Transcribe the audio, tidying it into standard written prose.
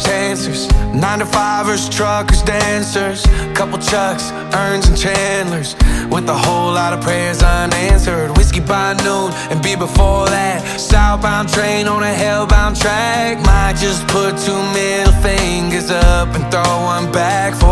cancers. 9-to-5ers, truckers, dancers, couple Chucks, Earns and Chandlers, with a whole lot of prayers unanswered. Whiskey by noon and beer before that. Southbound train on a hellbound track. Might just put 2 middle fingers up and throw one back for